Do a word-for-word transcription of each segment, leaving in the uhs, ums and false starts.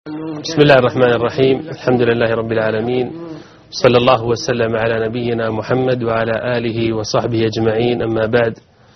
بسم الله الرحمن الرحيم. الحمد لله رب العالمين، صلى الله وسلم على نبينا محمد وعلى آله وصحبه أجمعين. أما بعد،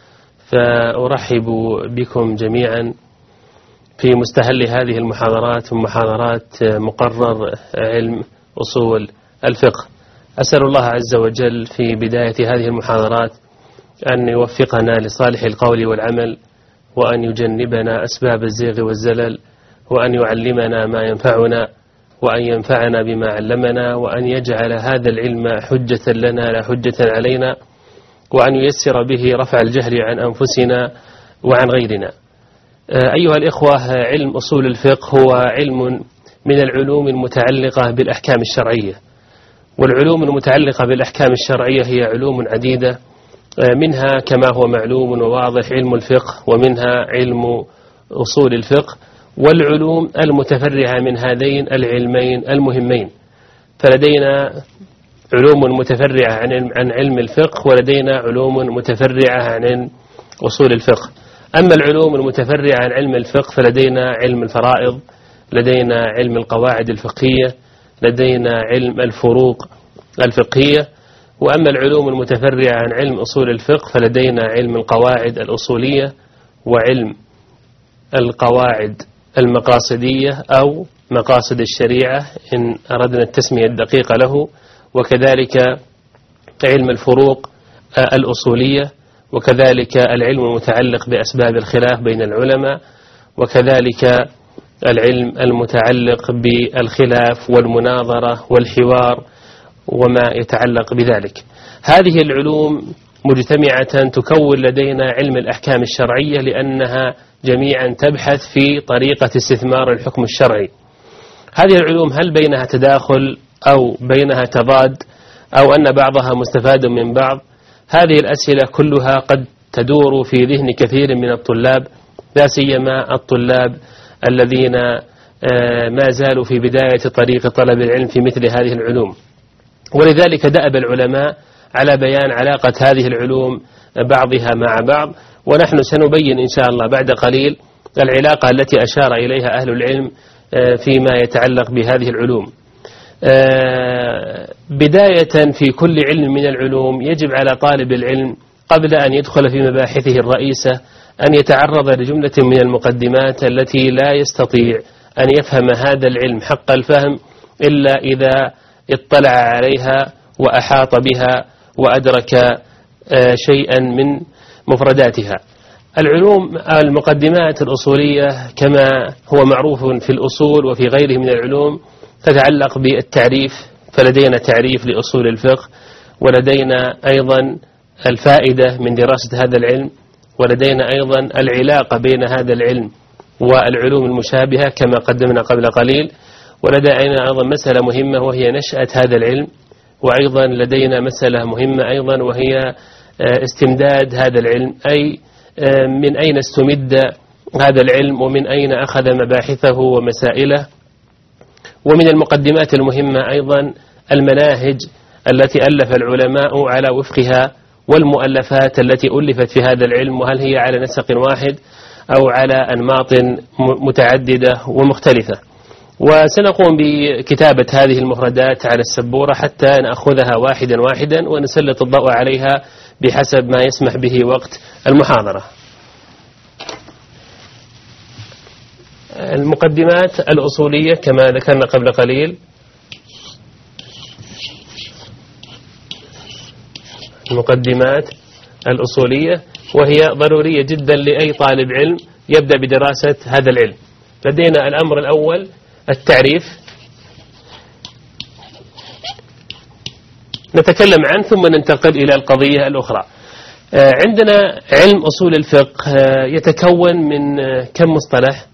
فأرحب بكم جميعا في مستهل هذه المحاضرات ومحاضرات مقرر علم أصول الفقه. أسأل الله عز وجل في بداية هذه المحاضرات أن يوفقنا لصالح القول والعمل، وأن يجنبنا أسباب الزيغ والزلل، وأن يعلمنا ما ينفعنا، وأن ينفعنا بما علمنا، وأن يجعل هذا العلم حجة لنا لا حجة علينا، وأن ييسر به رفع الجهل عن أنفسنا وعن غيرنا. أيها الإخوة، علم أصول الفقه هو علم من العلوم المتعلقة بالأحكام الشرعية، والعلوم المتعلقة بالأحكام الشرعية هي علوم عديدة، منها كما هو معلوم وواضح علم الفقه، ومنها علم أصول الفقه، والعلوم المتفرعة من هذين العلمين المهمين. فلدينا علوم متفرعة عن علم الفقه، ولدينا علوم متفرعة عن أصول الفقه. أما العلوم المتفرعة عن علم الفقه فلدينا علم الفرائض، لدينا علم القواعد الفقهية، لدينا علم الفروق الفقهية. وأما العلوم المتفرعة عن علم أصول الفقه فلدينا علم القواعد الأصولية، وعلم القواعد المقاصدية أو مقاصد الشريعة إن أردنا التسمية الدقيقة له، وكذلك علم الفروق الأصولية، وكذلك العلم المتعلق بأسباب الخلاف بين العلماء، وكذلك العلم المتعلق بالخلاف والمناظرة والحوار وما يتعلق بذلك. هذه العلوم مجتمعة تكون لدينا علم الأحكام الشرعية، لأنها جميعا تبحث في طريقة استثمار الحكم الشرعي. هذه العلوم هل بينها تداخل أو بينها تضاد، أو أن بعضها مستفاد من بعض؟ هذه الأسئلة كلها قد تدور في ذهن كثير من الطلاب، لا سيما الطلاب الذين ما زالوا في بداية طريق طلب العلم في مثل هذه العلوم. ولذلك دأب العلماء على بيان علاقة هذه العلوم بعضها مع بعض، ونحن سنبين إن شاء الله بعد قليل العلاقة التي أشار إليها أهل العلم فيما يتعلق بهذه العلوم. بداية في كل علم من العلوم يجب على طالب العلم قبل أن يدخل في مباحثه الرئيسة أن يتعرض لجملة من المقدمات التي لا يستطيع أن يفهم هذا العلم حق الفهم إلا إذا اطلع عليها وأحاط بها وأدرك شيئا من مفرداتها. العلوم المقدمات الأصولية كما هو معروف في الأصول وفي غيره من العلوم تتعلق بالتعريف، فلدينا تعريف لأصول الفقه، ولدينا أيضا الفائدة من دراسة هذا العلم، ولدينا أيضا العلاقة بين هذا العلم والعلوم المشابهة كما قدمنا قبل قليل، ولدينا أيضا مسألة مهمة وهي نشأة هذا العلم، وأيضا لدينا مسألة مهمة أيضا وهي استمداد هذا العلم، أي من أين استمد هذا العلم ومن أين أخذ مباحثه ومسائله. ومن المقدمات المهمة أيضا المناهج التي ألف العلماء على وفقها، والمؤلفات التي ألفت في هذا العلم، وهل هي على نسق واحد أو على أنماط متعددة ومختلفة. وسنقوم بكتابة هذه المفردات على السبورة حتى نأخذها واحدا واحدا ونسلط الضوء عليها بحسب ما يسمح به وقت المحاضرة. المقدمات الأصولية كما ذكرنا قبل قليل، المقدمات الأصولية وهي ضرورية جدا لأي طالب علم يبدأ بدراسة هذا العلم. لدينا الأمر الأول التعريف، نتكلم عنه ثم ننتقل إلى القضية الأخرى. عندنا علم أصول الفقه يتكون من كم مصطلح؟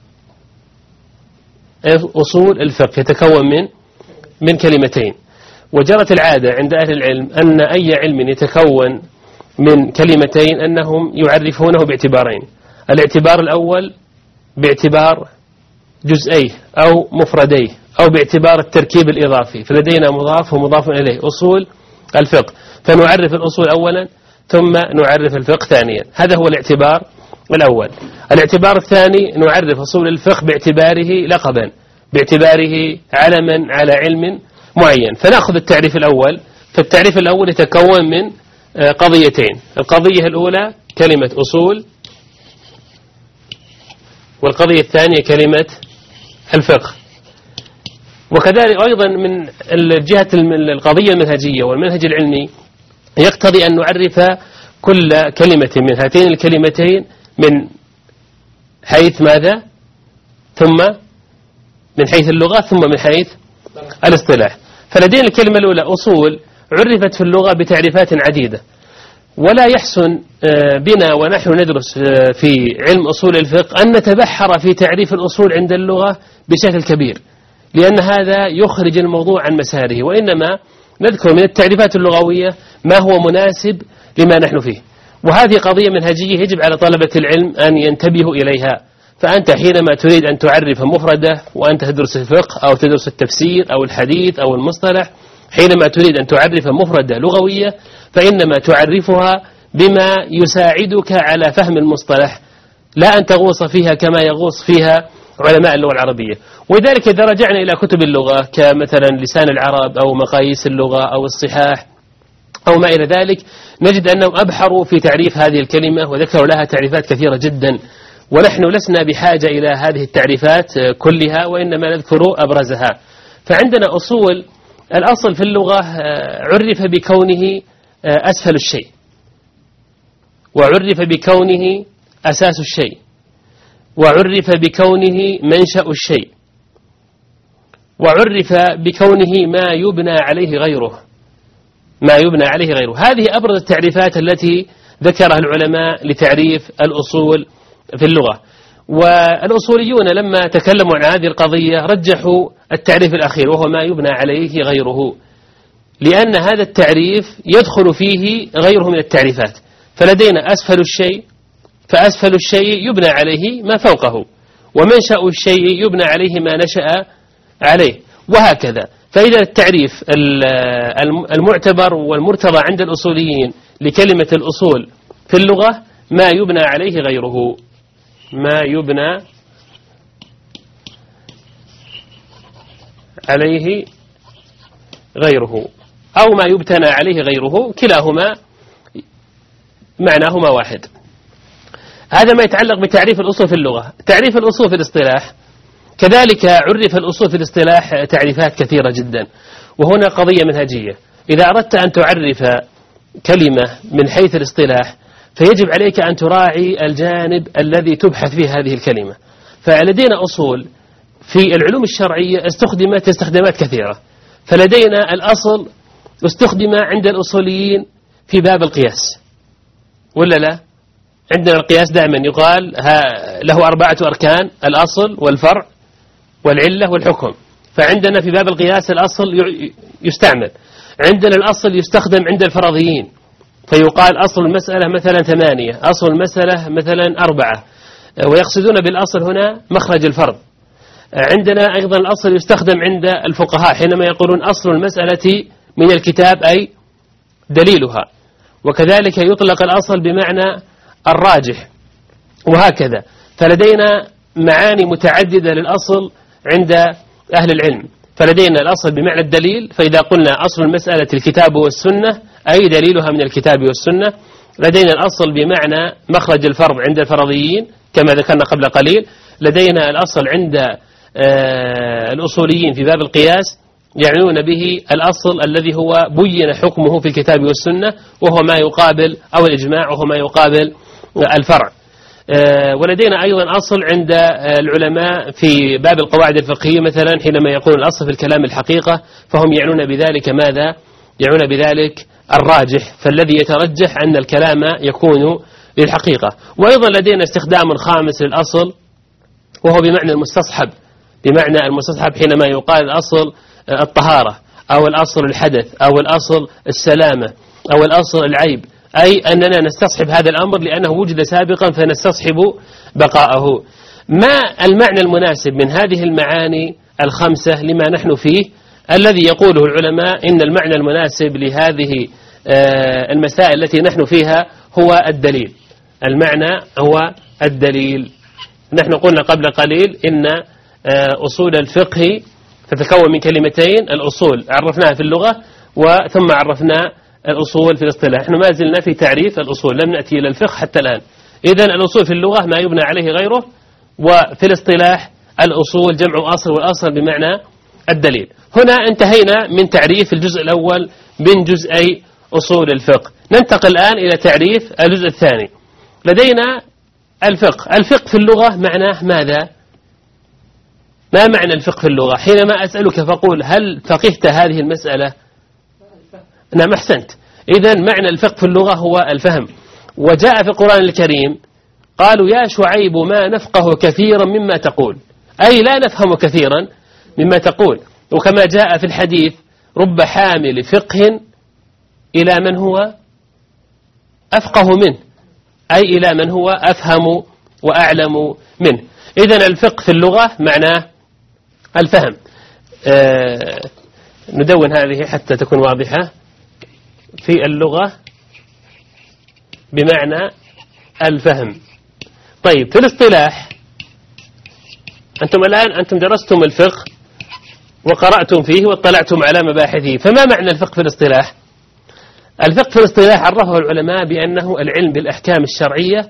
أصول الفقه يتكون من من كلمتين، وجرت العادة عند أهل العلم أن أي علم يتكون من كلمتين أنهم يعرفونه باعتبارين. الاعتبار الأول باعتبار جزئيه أو مفرديه أو باعتبار التركيب الإضافي، فلدينا مضاف ومضاف إليه أصول الفقه، فنعرف الأصول أولا ثم نعرف الفقه ثانيا. هذا هو الاعتبار الأول. الاعتبار الثاني نعرف أصول الفقه باعتباره لقبا، باعتباره علما على علم معين. فنأخذ التعريف الأول. فالتعريف الأول يتكون من قضيتين. القضية الأولى كلمة أصول، والقضية الثانية كلمة الفقه. وكذلك أيضا من الجهة القضية المنهجية والمنهج العلمي يقتضي أن نعرف كل كلمة من هاتين الكلمتين من حيث ماذا؟ ثم من حيث اللغة، ثم من حيث الاصطلاح. فلدينا الكلمة الأولى أصول، عرفت في اللغة بتعريفات عديدة، ولا يحسن بنا ونحن ندرس في علم أصول الفقه أن نتبحر في تعريف الأصول عند اللغة بشكل كبير، لأن هذا يخرج الموضوع عن مساره، وإنما نذكر من التعريفات اللغوية ما هو مناسب لما نحن فيه. وهذه قضية منهجية يجب على طلبة العلم أن ينتبهوا إليها. فأنت حينما تريد أن تعرف مفردة وأنت تدرس الفقه أو تدرس التفسير أو الحديث أو المصطلح، حينما تريد أن تعرف مفردة لغوية فإنما تعرفها بما يساعدك على فهم المصطلح، لا أن تغوص فيها كما يغوص فيها علماء اللغة العربية. ولذلك إذا رجعنا إلى كتب اللغة كمثلا لسان العرب أو مقاييس اللغة أو الصحاح أو ما إلى ذلك، نجد أنهم أبحروا في تعريف هذه الكلمة وذكروا لها تعريفات كثيرة جدا، ونحن لسنا بحاجة إلى هذه التعريفات كلها، وإنما نذكر أبرزها. فعندنا أصول، الأصل في اللغة عرف بكونه أسفل الشيء، وعرف بكونه أساس الشيء، وعرف بكونه منشأ الشيء، وعرف بكونه ما يبنى عليه غيره ما يبنى عليه غيره. هذه أبرز التعريفات التي ذكرها العلماء لتعريف الأصول في اللغة. والأصوليون لما تكلموا عن هذه القضية رجحوا التعريف الأخير وهو ما يبنى عليه غيره، لأن هذا التعريف يدخل فيه غيره من التعريفات. فلدينا أسفل الشيء، فأسفل الشيء يبنى عليه ما فوقه، ومنشأ الشيء يبنى عليه ما نشأ عليه، وهكذا. فإذا التعريف المعتبر والمرتضى عند الأصوليين لكلمة الأصول في اللغة ما يبنى عليه غيره، ما يبنى عليه غيره أو ما يبتنى عليه غيره، كلاهما معناهما واحد. هذا ما يتعلق بتعريف الأصول في اللغة. تعريف الأصول في الاصطلاح كذلك عرف الأصول في الاصطلاح تعريفات كثيرة جدا، وهنا قضية منهجية. إذا أردت أن تعرف كلمة من حيث الاصطلاح فيجب عليك أن تراعي الجانب الذي تبحث فيه هذه الكلمة. فلدينا أصول في العلوم الشرعية استخدمت استخدامات كثيرة. فلدينا الأصل استخدم عند الأصوليين في باب القياس، ولا لا؟ عندنا القياس دائما يقال له أربعة أركان: الأصل والفرع والعلة والحكم. فعندنا في باب القياس الأصل يستعمل. عندنا الأصل يستخدم عند الفرضيين، فيقال أصل المسألة مثلا ثمانية، أصل المسألة مثلا أربعة، ويقصدون بالأصل هنا مخرج الفرض. عندنا أيضا الأصل يستخدم عند الفقهاء حينما يقولون أصل المسألة من الكتاب أي دليلها، وكذلك يطلق الأصل بمعنى الراجح، وهكذا. فلدينا معاني متعددة للأصل عند أهل العلم. فلدينا الأصل بمعنى الدليل، فإذا قلنا أصل المسألة الكتاب والسنة أي دليلها من الكتاب والسنة. لدينا الأصل بمعنى مخرج الفرض عند الفرضيين كما ذكرنا قبل قليل. لدينا الأصل عند الأصوليين في باب القياس يعنون به الأصل الذي هو بين حكمه في الكتاب والسنة، وهو ما يقابل أو الإجماع، وهو ما يقابل الفرع. ولدينا أيضا أصل عند العلماء في باب القواعد الفقهية مثلا حينما يقول الأصل في الكلام الحقيقة، فهم يعنون بذلك ماذا؟ يعنون بذلك الراجح، فالذي يترجح أن الكلام يكون للحقيقة. وأيضا لدينا استخدام خامس للأصل وهو بمعنى المستصحب، بمعنى المستصحب حينما يقال الأصل الطهارة أو الأصل الحدث أو الأصل السلامة أو الأصل العيب، أي أننا نستصحب هذا الأمر لأنه وجد سابقا فنستصحب بقاءه. ما المعنى المناسب من هذه المعاني الخمسة لما نحن فيه؟ الذي يقوله العلماء إن المعنى المناسب لهذه المسائل التي نحن فيها هو الدليل. المعنى هو الدليل. نحن قلنا قبل قليل إن أصول الفقه تتكون من كلمتين، الأصول عرفناها في اللغة وثم عرفنا الأصول في الاصطلاح. نحن ما زلنا في تعريف الأصول، لم نأتي إلى الفقه حتى الآن. إذن الأصول في اللغة ما يبنى عليه غيره، وفي الاصطلاح الأصول جمع أصل، والأصل بمعنى الدليل. هنا انتهينا من تعريف الجزء الأول من جزئي أصول الفقه. ننتقل الآن إلى تعريف الجزء الثاني. لدينا الفقه. الفقه في اللغة معناه ماذا؟ ما معنى الفقه في اللغة؟ حينما أسألك فقول هل فقهت هذه المسألة؟ نعم أحسنت. إذن معنى الفقه في اللغة هو الفهم. وجاء في القرآن الكريم قالوا يا شعيب ما نفقه كثيرا مما تقول، أي لا نفهم كثيرا مما تقول. وكما جاء في الحديث رب حامل فقه إلى من هو أفقه منه، أي إلى من هو أفهم وأعلم منه. إذن الفقه في اللغة معناه الفهم. آه ندون هذه حتى تكون واضحة. في اللغة بمعنى الفهم. طيب في الاصطلاح، أنتم الآن أنتم درستم الفقه وقرأتم فيه واطلعتم على مباحثه، فما معنى الفقه في الاصطلاح؟ الفقه في الاصطلاح عرفه العلماء بأنه العلم بالأحكام الشرعية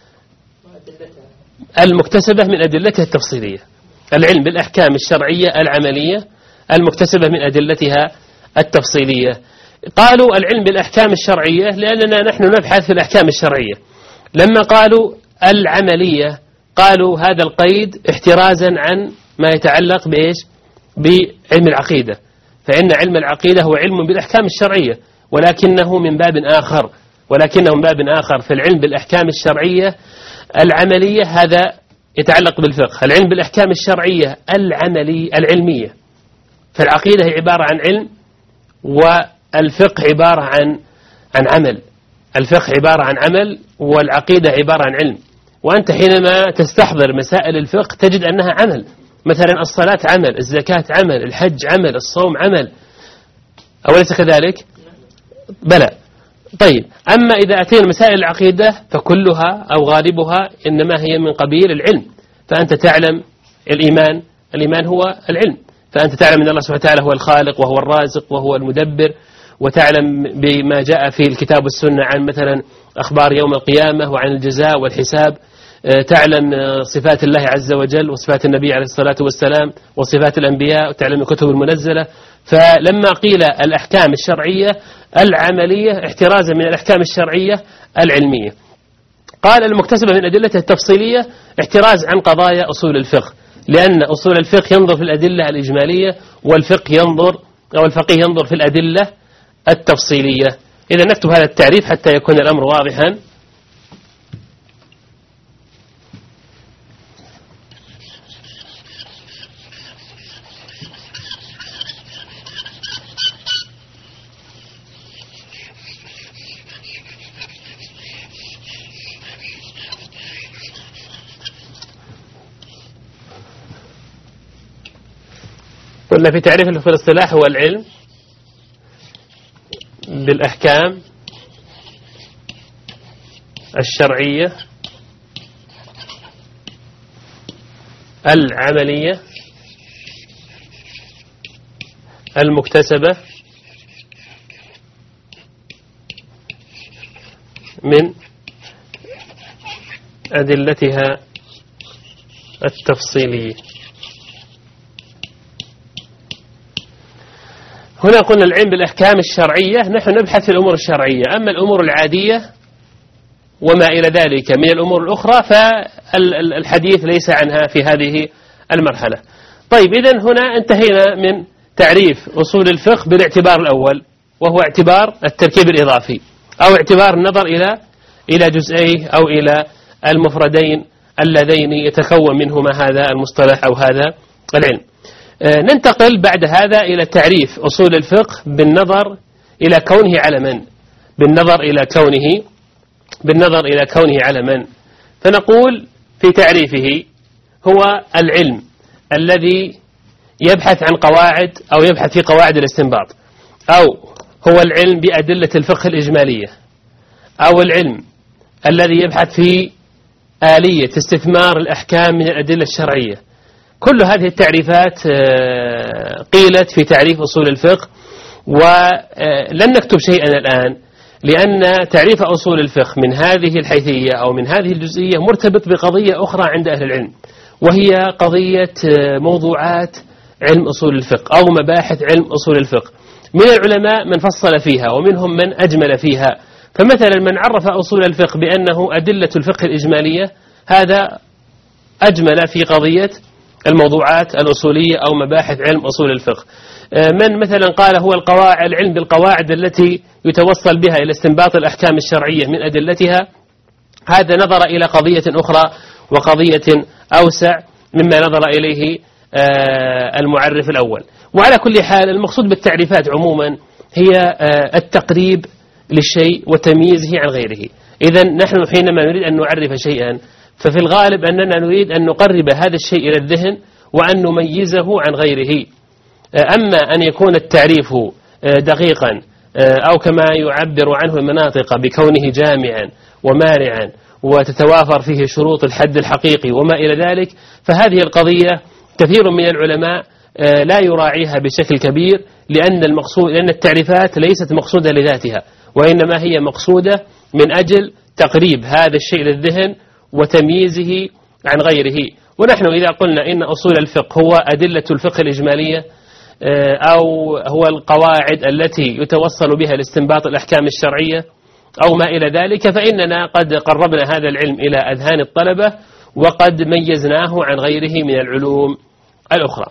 المكتسبة من أدلتها التفصيلية. العلم بالأحكام الشرعية العملية المكتسبة من أدلتها التفصيلية. قالوا العلم بالأحكام الشرعية لأننا نحن نبحث في الأحكام الشرعية. لما قالوا العملية قالوا هذا القيد احترازا عن ما يتعلق بإيش؟ بعلم العقيدة، فإن علم العقيدة هو علم بالأحكام الشرعية، ولكنه من باب آخر ولكنه من باب آخر في العلم بالأحكام الشرعية العملية، هذا يتعلق بالفقه. العلم بالأحكام الشرعية العملي العلمية، فالعقيدة هي عبارة عن علم، والفقه عبارة عن عن عمل. الفقه عبارة عن عمل والعقيدة عبارة عن علم. وأنت حينما تستحضر مسائل الفقه تجد أنها عمل. مثلا الصلاة عمل، الزكاة عمل، الحج عمل، الصوم عمل، أوليس كذلك؟ بلى. طيب أما إذا أتينا مسائل العقيدة فكلها أو غالبها إنما هي من قبيل العلم. فأنت تعلم الإيمان، الإيمان هو العلم، فأنت تعلم أن الله سبحانه وتعالى هو الخالق وهو الرازق وهو المدبر، وتعلم بما جاء في الكتاب والسنة عن مثلا أخبار يوم القيامة وعن الجزاء والحساب. تعلم صفات الله عز وجل وصفات النبي عليه الصلاة والسلام وصفات الأنبياء، وتعلم الكتب المنزلة. فلما قيل الأحكام الشرعية العملية احترازا من الأحكام الشرعية العلمية، قال المكتسبة من أدلته التفصيلية احتراز عن قضايا أصول الفقه، لأن أصول الفقه ينظر في الأدلة الإجمالية، والفقه ينظر أو الفقيه ينظر في الأدلة التفصيلية. إذا نكتب هذا التعريف حتى يكون الأمر واضحا. قلنا في تعريف في الاصطلاح هو العلم بالأحكام الشرعية العملية المكتسبة من أدلتها التفصيلية. هنا قلنا العلم بالأحكام الشرعية، نحن نبحث في الأمور الشرعية. أما الأمور العادية وما إلى ذلك من الأمور الأخرى فالحديث ليس عنها في هذه المرحلة. طيب إذن هنا انتهينا من تعريف أصول الفقه بالاعتبار الأول، وهو اعتبار التركيب الإضافي، أو اعتبار النظر إلى إلى جزئيه أو إلى المفردين اللذين يتكون منهما هذا المصطلح أو هذا العلم. ننتقل بعد هذا إلى تعريف أصول الفقه بالنظر إلى كونه على من بالنظر إلى كونه بالنظر إلى كونه على من فنقول في تعريفه هو العلم الذي يبحث عن قواعد أو يبحث في قواعد الاستنباط، أو هو العلم بأدلة الفقه الإجمالية، أو العلم الذي يبحث في آلية استثمار الأحكام من الأدلة الشرعية. كل هذه التعريفات قيلت في تعريف أصول الفقه، ولن نكتب شيئا الآن لأن تعريف أصول الفقه من هذه الحيثية أو من هذه الجزئية مرتبط بقضية أخرى عند أهل العلم، وهي قضية موضوعات علم أصول الفقه أو مباحث علم أصول الفقه. من العلماء من فصل فيها ومنهم من أجمل فيها. فمثلا من عرف أصول الفقه بأنه أدلة الفقه الإجمالية، هذا أجمل في قضية الموضوعات الأصولية أو مباحث علم أصول الفقه. من مثلا قال هو القواعد العلم بالقواعد التي يتوصل بها إلى استنباط الأحكام الشرعية من أدلتها، هذا نظر إلى قضية أخرى وقضية أوسع مما نظر إليه المعرف الأول. وعلى كل حال المقصود بالتعريفات عموما هي التقريب للشيء وتمييزه عن غيره. إذن نحن حينما نريد أن نعرف شيئا ففي الغالب أننا نريد أن نقرب هذا الشيء إلى الذهن وأن نميزه عن غيره. أما أن يكون التعريف دقيقا أو كما يعبر عنه المناطق بكونه جامعا ومانعا وتتوافر فيه شروط الحد الحقيقي وما إلى ذلك، فهذه القضية كثير من العلماء لا يراعيها بشكل كبير، لأن المقصود لأن التعريفات ليست مقصودة لذاتها، وإنما هي مقصودة من أجل تقريب هذا الشيء للذهن وتمييزه عن غيره. ونحن إذا قلنا إن أصول الفقه هو أدلة الفقه الإجمالية أو هو القواعد التي يتوصل بها لاستنباط الأحكام الشرعية أو ما إلى ذلك، فإننا قد قربنا هذا العلم إلى أذهان الطلبة وقد ميزناه عن غيره من العلوم الأخرى.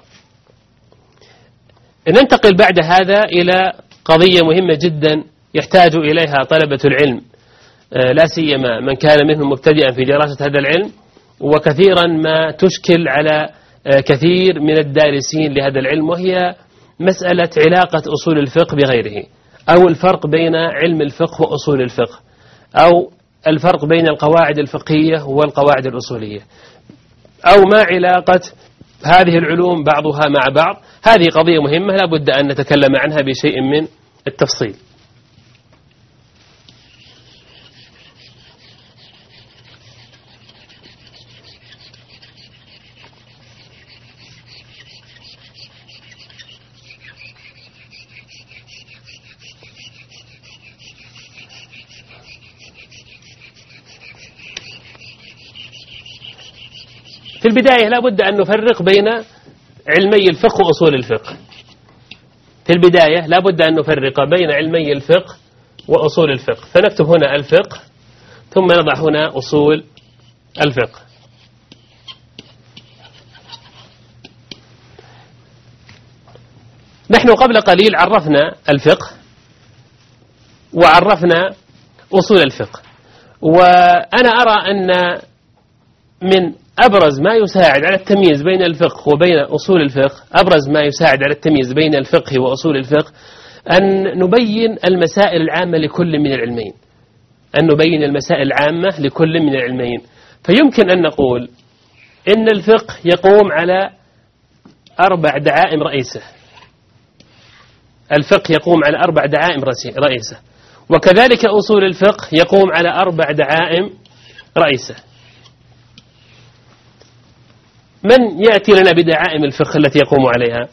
ننتقل بعد هذا إلى قضية مهمة جدا يحتاج إليها طلبة العلم، لا سيما من كان منهم مبتدئا في دراسة هذا العلم، وكثيرا ما تشكل على كثير من الدارسين لهذا العلم، وهي مسألة علاقة أصول الفقه بغيره، أو الفرق بين علم الفقه وأصول الفقه، أو الفرق بين القواعد الفقهية والقواعد الأصولية، أو ما علاقة هذه العلوم بعضها مع بعض. هذه قضية مهمة لا بد أن نتكلم عنها بشيء من التفصيل. في البداية لا بد أن نفرق بين علمي الفقه وأصول الفقه. في البداية لا بد أن نفرق بين علمي الفقه وأصول الفقه، فنكتب هنا الفقه ثم نضع هنا أصول الفقه. نحن قبل قليل عرفنا الفقه وعرفنا أصول الفقه، وأنا أرى أن من أبرز ما يساعد على التمييز بين الفقه وبين أصول الفقه، أبرز ما يساعد على التمييز بين الفقه وأصول الفقه أن نبين المسائل العامة لكل من العلمين، أن نبين المسائل العامة لكل من العلمين. فيمكن أن نقول إن الفقه يقوم على أربع دعائم رئيسة، الفقه يقوم على أربع دعائم رئيسة، وكذلك أصول الفقه يقوم على أربع دعائم رئيسة. من يأتي لنا بدعائم الفقه التي يقوم عليها؟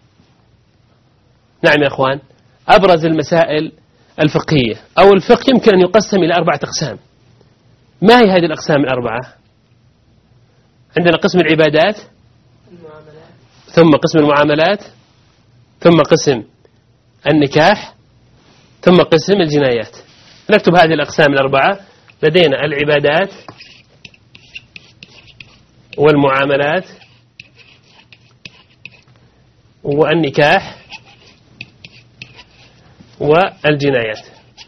نعم يا أخوان، أبرز المسائل الفقهية أو الفقه يمكن أن يقسم إلى أربعة أقسام. ما هي هذه الأقسام الأربعة؟ عندنا قسم العبادات، ثم قسم المعاملات، ثم قسم النكاح، ثم قسم الجنايات. نكتب هذه الأقسام الأربعة. لدينا العبادات والمعاملات والنكاح والجنايات.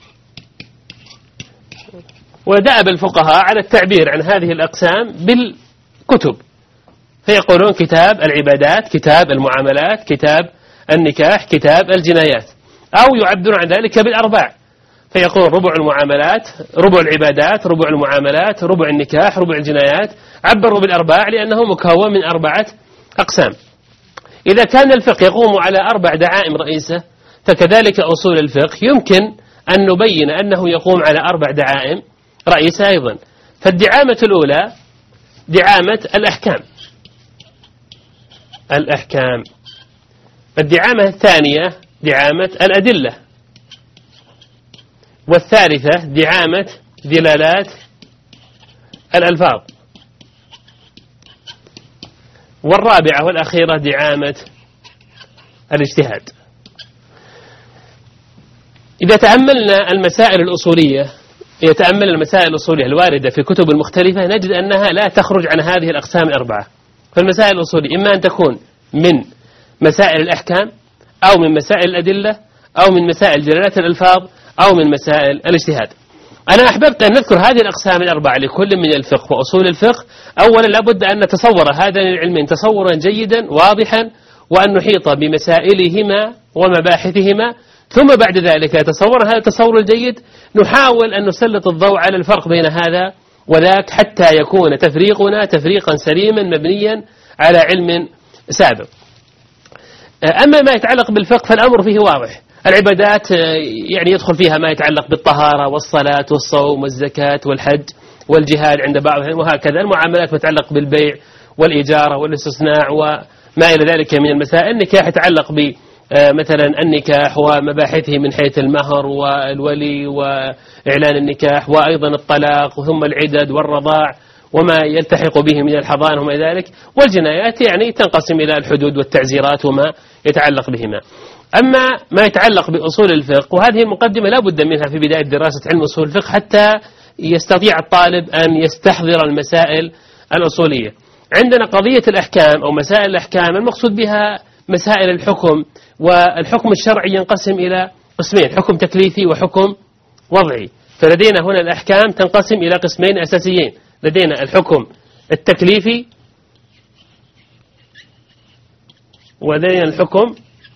ودأب الفقهاء على التعبير عن هذه الأقسام بالكتب، فيقولون كتاب العبادات، كتاب المعاملات، كتاب النكاح، كتاب الجنايات، أو يعبرون عن ذلك بالأرباع، فيقول ربع المعاملات، ربع العبادات، ربع المعاملات، ربع النكاح، ربع الجنايات. عبروا بالأرباع لأنه مكون من أربعة أقسام. إذا كان الفقه يقوم على أربع دعائم رئيسة، فكذلك أصول الفقه يمكن أن نبين أنه يقوم على أربع دعائم رئيسة أيضا. فالدعامة الأولى دعامة الأحكام، الأحكام. الدعامة الثانية دعامة الأدلة، والثالثة دعامة دلالات الألفاظ، والرابعة والأخيرة دعامة الاجتهاد. إذا تأملنا المسائل الأصولية يتأمل المسائل الأصولية الواردة في الكتب المختلفة نجد أنها لا تخرج عن هذه الأقسام الأربعة. فالمسائل الأصولية إما أن تكون من مسائل الأحكام، أو من مسائل الأدلة، أو من مسائل دلالات الألفاظ، أو من مسائل الاجتهاد. أنا أحببت أن نذكر هذه الأقسام الأربعة لكل من الفقه وأصول الفقه. أولا لابد أن نتصور هذين العلمين تصورا جيدا واضحا، وأن نحيط بمسائلهما ومباحثهما، ثم بعد ذلك تصور هذا التصور الجيد نحاول أن نسلط الضوء على الفرق بين هذا وذاك حتى يكون تفريقنا تفريقا سليما مبنيا على علم سابق. أما ما يتعلق بالفقه فالأمر فيه واضح. العبادات يعني يدخل فيها ما يتعلق بالطهارة والصلاة والصوم والزكاة والحج والجهاد عند بعضهم، وهكذا المعاملات متعلق بالبيع والإجارة والاستثناء وما إلى ذلك من المسائل. النكاح يتعلق ب مثلا النكاح ومباحثه من حيث المهر والولي وإعلان النكاح، وأيضا الطلاق، ثم العدد والرضاع وما يلتحق به من الحضانة وما ذلك. والجنايات يعني تنقسم إلى الحدود والتعزيرات وما يتعلق بهما. أما ما يتعلق بأصول الفقه، وهذه المقدمة لا بد منها في بداية دراسة علم أصول الفقه حتى يستطيع الطالب أن يستحضر المسائل الأصولية. عندنا قضية الأحكام أو مسائل الأحكام المقصود بها مسائل الحكم، والحكم الشرعي ينقسم إلى قسمين: حكم تكليفي وحكم وضعي. فلدينا هنا الأحكام تنقسم إلى قسمين أساسيين: لدينا الحكم التكليفي ولدينا الحكم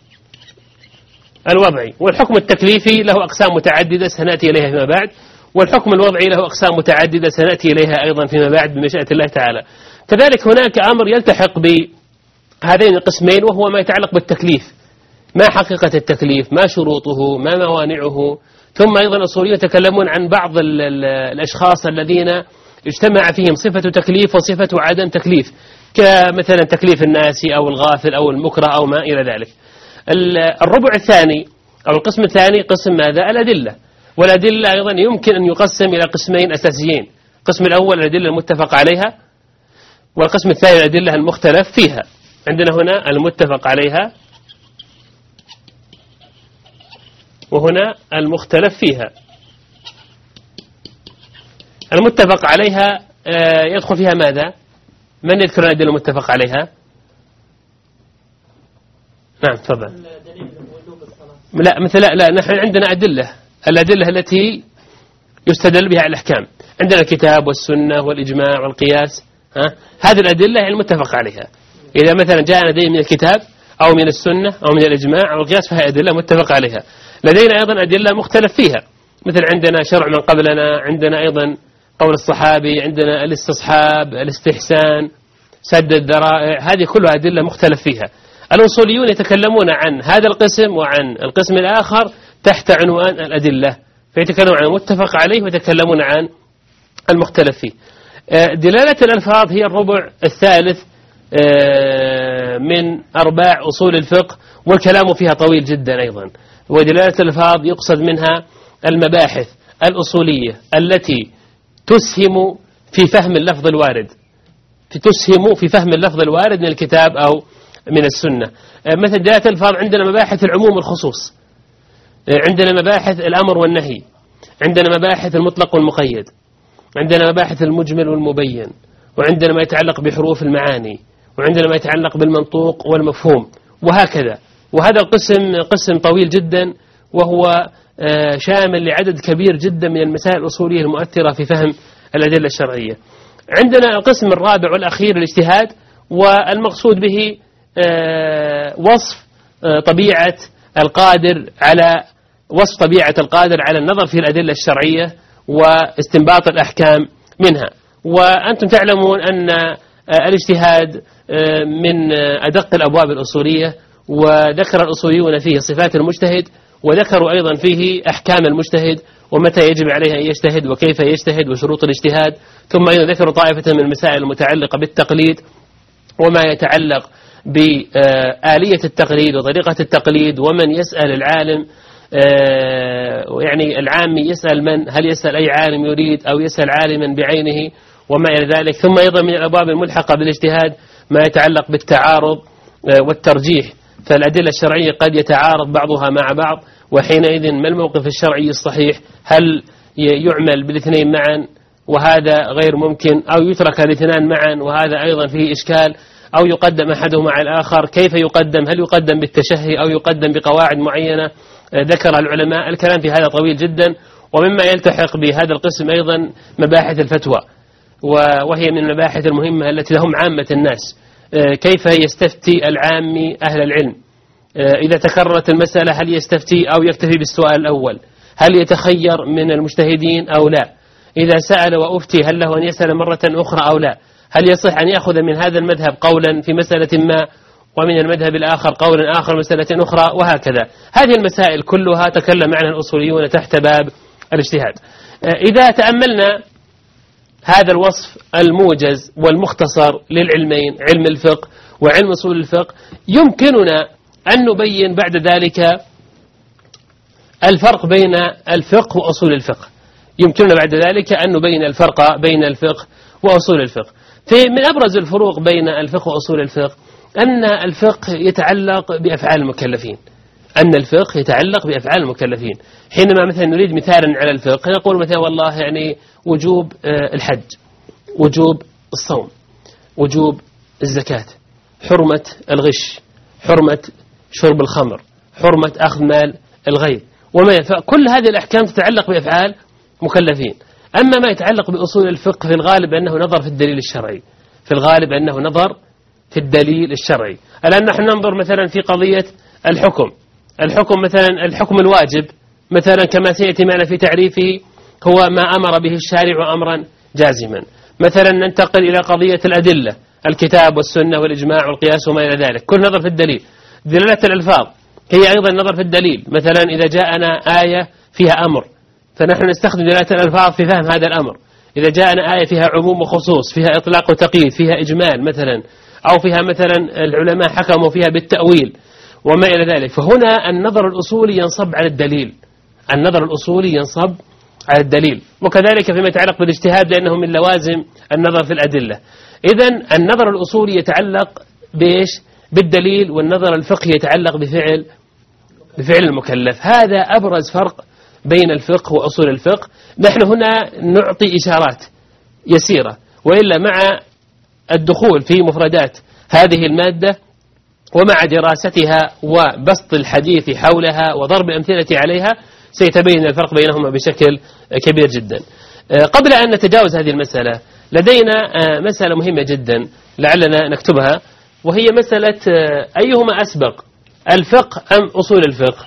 الوضعي. والحكم التكليفي له أقسام متعددة سنأتي إليها فيما بعد، والحكم الوضعي له أقسام متعددة سنأتي إليها أيضا فيما بعد بمشيئة الله تعالى. كذلك هناك أمر يلتحق بهذين القسمين وهو ما يتعلق بالتكليف: ما حقيقة التكليف، ما شروطه، ما موانعه. ثم أيضا الأصوليون يتكلمون عن بعض ال ال الأشخاص الذين اجتمع فيهم صفة تكليف وصفة عدم تكليف، كمثلا تكليف الناس أو الغافل أو المكره أو ما إلى ذلك. الربع الثاني أو القسم الثاني قسم ماذا؟ الأدلة. والأدلة أيضا يمكن أن يقسم إلى قسمين أساسيين: القسم الأول الأدلة المتفق عليها، والقسم الثاني الأدلة المختلف فيها. عندنا هنا المتفق عليها وهنا المختلف فيها. المتفق عليها يدخل فيها ماذا؟ من يذكر الأدلة المتفق عليها؟ نعم تفضل. لا مثل لا, لا نحن عندنا أدلة، الأدلة التي يستدل بها على الأحكام. عندنا الكتاب والسنة والإجماع والقياس. ها؟ هذه الأدلة المتفق عليها. إذا مثلا جاءنا دليل من الكتاب أو من السنة أو من الإجماع أو القياس فهي أدلة متفق عليها. لدينا أيضا أدلة مختلف فيها، مثل عندنا شرع من قبلنا، عندنا أيضا قول الصحابي، عندنا الاستصحاب، الاستحسان، سد الذرائع. هذه كلها أدلة مختلف فيها. الأصوليون يتكلمون عن هذا القسم وعن القسم الآخر تحت عنوان الأدلة، فيتكلمون عن المتفق عليه ويتكلمون عن المختلف فيه. دلالة الألفاظ هي الربع الثالث من أرباع أصول الفقه، والكلام فيها طويل جدا أيضا. ودلالة الألفاظ يقصد منها المباحث الأصولية التي تسهم في فهم اللفظ الوارد تسهم في فهم اللفظ الوارد من الكتاب أو من السنة. مثل دلالة الألفاظ عندنا مباحث العموم والخصوص، عندنا مباحث الأمر والنهي، عندنا مباحث المطلق والمقيد، عندنا مباحث المجمل والمبين، وعندنا ما يتعلق بحروف المعاني، وعندنا ما يتعلق بالمنطوق والمفهوم، وهكذا. وهذا القسم قسم طويل جدا، وهو شامل لعدد كبير جدا من المسائل الأصولية المؤثرة في فهم الأدلة الشرعية. عندنا القسم الرابع والأخير الاجتهاد، والمقصود به وصف طبيعة القادر على وصف طبيعة القادر على النظر في الأدلة الشرعية واستنباط الأحكام منها. وأنتم تعلمون أن الاجتهاد من أدق الأبواب الأصولية، وذكر الأصوليون فيه صفات المجتهد، وذكروا أيضا فيه أحكام المجتهد ومتى يجب عليه أن يجتهد وكيف يجتهد وشروط الاجتهاد. ثم أيضا ذكروا طائفة من المسائل المتعلقة بالتقليد وما يتعلق بآلية التقليد وطريقة التقليد، ومن يسأل العالم يعني العامي يسأل من، هل يسأل أي عالم يريد أو يسأل عالما بعينه وما إلى ذلك. ثم أيضا من الأبواب الملحقة بالاجتهاد ما يتعلق بالتعارض والترجيح، فالأدلة الشرعية قد يتعارض بعضها مع بعض، وحينئذ ما الموقف الشرعي الصحيح؟ هل يعمل بالاثنين معا وهذا غير ممكن، أو يترك الاثنان معا وهذا أيضا فيه إشكال، أو يقدم أحدهما على الآخر؟ كيف يقدم؟ هل يقدم بالتشهي أو يقدم بقواعد معينة ذكر العلماء؟ الكلام في هذا طويل جدا. ومما يلتحق بهذا القسم أيضا مباحث الفتوى، وهي من المباحث المهمة التي لهم عامة الناس. كيف يستفتي العامي أهل العلم؟ إذا تكررت المسألة هل يستفتي أو يكتفي بالسؤال الأول؟ هل يتخير من المجتهدين أو لا؟ إذا سأل وأفتي هل له أن يسأل مرة أخرى أو لا؟ هل يصح أن يأخذ من هذا المذهب قولا في مسألة ما ومن المذهب الآخر قولا آخر مسألة أخرى، وهكذا. هذه المسائل كلها تكلم عنها الأصوليون تحت باب الاجتهاد. إذا تأملنا هذا الوصف الموجز والمختصر للعلمين، علم الفقه وعلم أصول الفقه، يمكننا أن نبين بعد ذلك الفرق بين الفقه وأصول الفقه. يمكننا بعد ذلك أن نبين الفرق بين الفقه وأصول الفقه. من أبرز الفروق بين الفقه وأصول الفقه أن الفقه يتعلق بأفعال المكلفين. أن الفقه يتعلق بأفعال المكلفين. حينما مثلا نريد مثالا على الفقه نقول مثلا والله يعني وجوب الحج، وجوب الصوم، وجوب الزكاة، حرمة الغش، حرمة شرب الخمر، حرمة أخذ مال الغير، وما كل هذه الأحكام تتعلق بأفعال مكلفين. أما ما يتعلق بأصول الفقه في الغالب أنه نظر في الدليل الشرعي، في الغالب أنه نظر في الدليل الشرعي. الآن نحن ننظر مثلا في قضية الحكم، الحكم مثلا الحكم الواجب مثلا كما سيأتي معنا في تعريفه هو ما أمر به الشارع أمرا جازما. مثلا ننتقل إلى قضية الأدلة، الكتاب والسنة والإجماع والقياس وما إلى ذلك، كل نظر في الدليل. دلالة الألفاظ هي أيضا نظر في الدليل. مثلا إذا جاءنا آية فيها أمر فنحن نستخدم دلالة الألفاظ في فهم هذا الأمر. إذا جاءنا آية فيها عموم وخصوص، فيها إطلاق وتقييد، فيها إجمال مثلا، أو فيها مثلا العلماء حكموا فيها بالتأويل وما إلى ذلك، فهنا النظر الأصولي ينصب على الدليل، النظر الأصولي ينصب على الدليل. وكذلك فيما يتعلق بالاجتهاد لأنه من لوازم النظر في الأدلة. إذن النظر الأصولي يتعلق بإيش؟ بالدليل، والنظر الفقهي يتعلق بفعل بفعل المكلف. هذا أبرز فرق بين الفقه وأصول الفقه. نحن هنا نعطي إشارات يسيرة، وإلا مع الدخول في مفردات هذه المادة ومع دراستها وبسط الحديث حولها وضرب أمثلة عليها سيتبين الفرق بينهما بشكل كبير جدا. قبل أن نتجاوز هذه المسألة لدينا مسألة مهمة جدا لعلنا نكتبها، وهي مسألة أيهما أسبق، الفقه أم أصول الفقه؟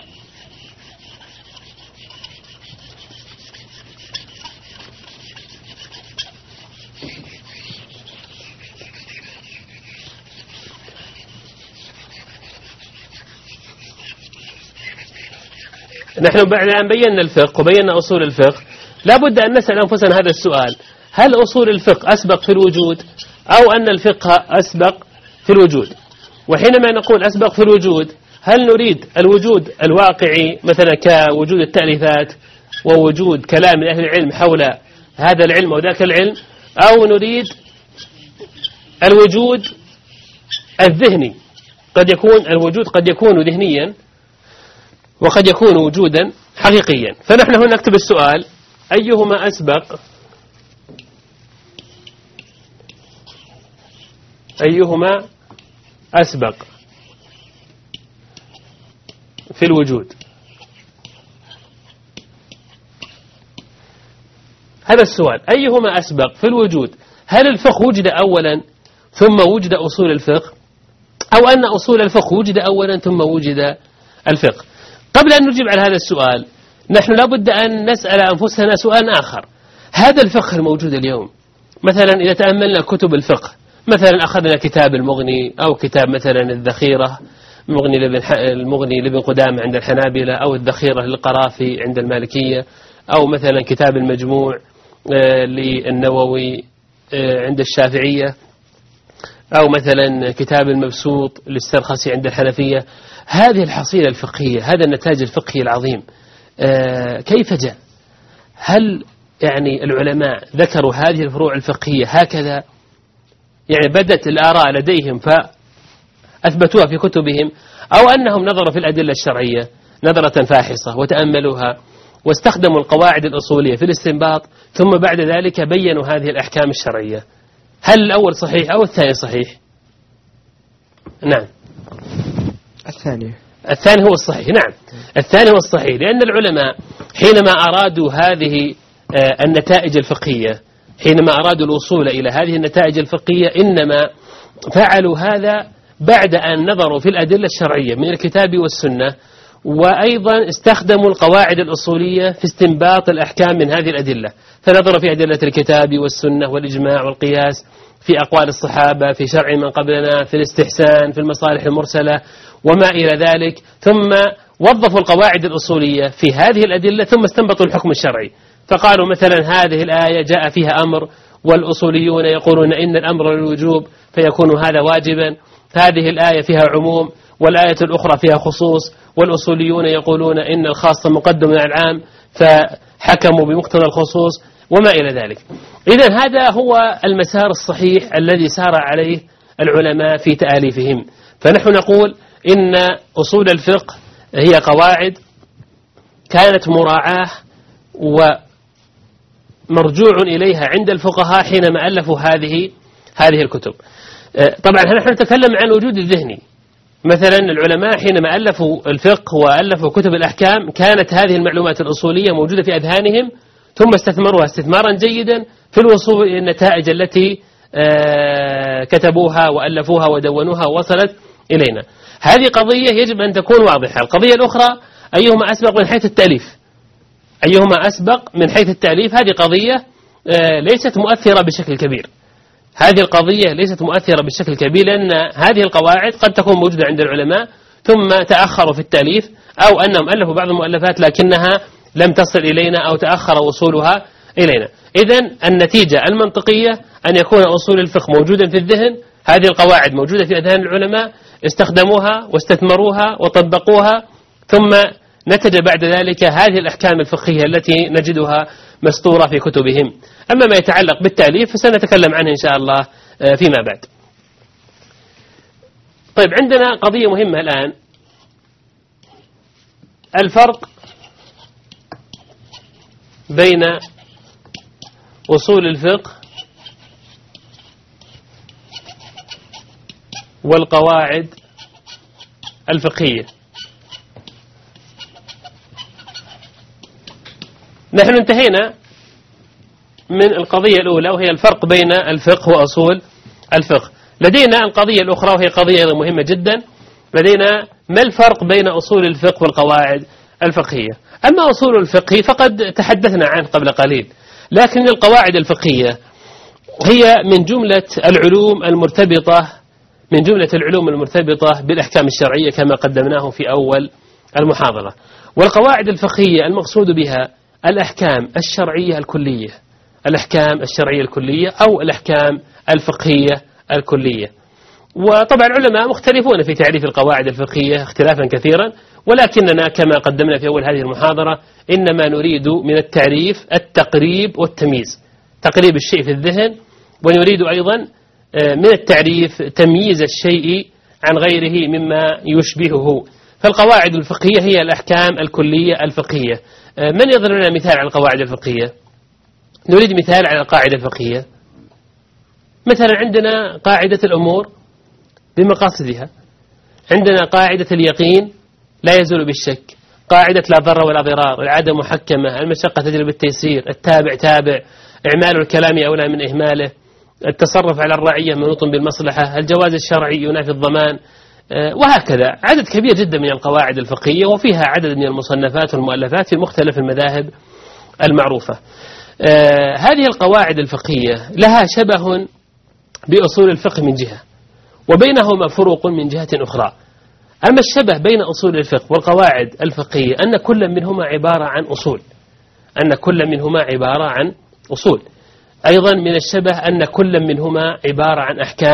نحن بعد أن بينا الفقه وبينا أصول الفقه لابد أن نسأل أنفسنا هذا السؤال: هل أصول الفقه أسبق في الوجود أو أن الفقه أسبق في الوجود؟ وحينما نقول أسبق في الوجود هل نريد الوجود الواقعي مثلا كوجود التأليفات ووجود كلام من أهل العلم حول هذا العلم وذاك العلم، أو نريد الوجود الذهني؟ قد يكون الوجود قد يكون ذهنيا وقد يكون وجودا حقيقيا. فنحن هنا نكتب السؤال: أيهما أسبق أيهما أسبق في الوجود؟ هذا السؤال، أيهما أسبق في الوجود؟ هل الفقه وجد أولا ثم وجد أصول الفقه، أو أن أصول الفقه وجد أولا ثم وجد الفقه؟ قبل أن نجيب على هذا السؤال نحن لابد أن نسأل أنفسنا سؤال آخر: هذا الفقه الموجود اليوم مثلا إذا تأملنا كتب الفقه، مثلا أخذنا كتاب المغني أو كتاب مثلا الذخيرة المغني لابن المغني لابن قدامة عند الحنابلة، أو الذخيرة للقرافي عند المالكية، أو مثلا كتاب المجموع للنووي عند الشافعية، أو مثلا كتاب المبسوط للسرخسي عند الحنفية. هذه الحصيلة الفقهية، هذا النتاج الفقهي العظيم، كيف جاء؟ هل يعني العلماء ذكروا هذه الفروع الفقهية هكذا، يعني بدت الآراء لديهم فأثبتوها في كتبهم، أو أنهم نظروا في الأدلة الشرعية نظرة فاحصة وتأملوها واستخدموا القواعد الأصولية في الاستنباط، ثم بعد ذلك بيّنوا هذه الأحكام الشرعية؟ هل الأول صحيح أو الثاني صحيح؟ نعم، الثاني الثاني هو الصحيح. نعم، الثاني هو الصحيح، لأن العلماء حينما أرادوا هذه النتائج الفقهية، حينما أرادوا الوصول إلى هذه النتائج الفقهية، إنما فعلوا هذا بعد أن نظروا في الأدلة الشرعية من الكتاب والسنة، وأيضا استخدموا القواعد الأصولية في استنباط الأحكام من هذه الأدلة، فنظروا في أدلة الكتاب والسنة والإجماع والقياس، في أقوال الصحابة، في شرع من قبلنا، في الاستحسان، في المصالح المرسلة وما إلى ذلك، ثم وظفوا القواعد الأصولية في هذه الأدلة ثم استنبطوا الحكم الشرعي. فقالوا مثلا هذه الآية جاء فيها أمر، والأصوليون يقولون إن الأمر للوجوب فيكون هذا واجبا، هذه الآية فيها عموم والآية الأخرى فيها خصوص، والأصوليون يقولون إن الخاص مقدم على العام فحكموا بمقتضى الخصوص وما إلى ذلك. إذن هذا هو المسار الصحيح الذي سار عليه العلماء في تآليفهم. فنحن نقول إن أصول الفقه هي قواعد كانت مراعاة ومرجوع إليها عند الفقهاء حينما ألفوا هذه هذه الكتب. طبعا نحن نتكلم عن الوجود الذهني. مثلا العلماء حينما ألفوا الفقه وألفوا كتب الأحكام كانت هذه المعلومات الأصولية موجودة في أذهانهم، ثم استثمروها استثمارا جيدا في الوصول إلى النتائج التي كتبوها وألفوها ودونوها ووصلت إلينا. هذه قضية يجب أن تكون واضحة. القضية الأخرى أيهما أسبق من حيث التأليف، أيهما أسبق من حيث التأليف، هذه قضية ليست مؤثرة بشكل كبير. هذه القضية ليست مؤثرة بشكل كبير، لأن هذه القواعد قد تكون موجودة عند العلماء ثم تأخروا في التأليف، أو أنهم ألفوا بعض المؤلفات لكنها لم تصل إلينا أو تأخر وصولها إلينا. إذن النتيجة المنطقية أن يكون أصول الفقه موجودا في الذهن، هذه القواعد موجودة في أذهان العلماء، استخدموها واستثمروها وطبقوها، ثم نتج بعد ذلك هذه الأحكام الفقهية التي نجدها مسطورة في كتبهم. أما ما يتعلق بالتأليف فسنتكلم عنه إن شاء الله فيما بعد. طيب، عندنا قضية مهمة الآن، الفرق بين أصول الفقه والقواعد الفقهية. نحن انتهينا من القضية الأولى وهي الفرق بين الفقه وأصول الفقه. لدينا القضية الأخرى وهي قضية مهمة جدا، لدينا ما الفرق بين أصول الفقه والقواعد الفقهية. أما أصول الفقه فقد تحدثنا عنه قبل قليل، لكن القواعد الفقهية هي من جملة العلوم المرتبطة من جملة العلوم المرتبطة بالأحكام الشرعية كما قدمناه في أول المحاضرة. والقواعد الفقهية المقصود بها الأحكام الشرعية الكلية، الأحكام الشرعية الكلية أو الأحكام الفقهية الكلية. وطبعا العلماء مختلفون في تعريف القواعد الفقهية اختلافا كثيرا، ولكننا كما قدمنا في أول هذه المحاضرة إنما نريد من التعريف التقريب والتمييز، تقريب الشيء في الذهن، ونريد أيضا من التعريف تمييز الشيء عن غيره مما يشبهه. فالقواعد الفقهية هي الأحكام الكلية الفقهية. من يضرب لنا مثال على القواعد الفقهية؟ نريد مثال على القاعدة الفقهية. مثلا عندنا قاعدة الأمور بمقاصدها، عندنا قاعدة اليقين لا يزول بالشك، قاعدة لا ضر ولا ضرار، العادة محكمة، المشقة تجلب التيسير، التابع تابع، إعمال الكلام أولى من إهماله، التصرف على الرعية منوط بالمصلحة، الجواز الشرعي ينافي الضمان، وهكذا عدد كبير جدا من القواعد الفقهية، وفيها عدد من المصنفات والمؤلفات في مختلف المذاهب المعروفة. هذه القواعد الفقهية لها شبه بأصول الفقه من جهة، وبينهما فروق من جهة أخرى. أما الشبه بين أصول الفقه والقواعد الفقهية أن كل منهما عبارة عن أصول، أن كل منهما عبارة عن أصول. أيضا من الشبه أن كل منهما عبارة عن أحكام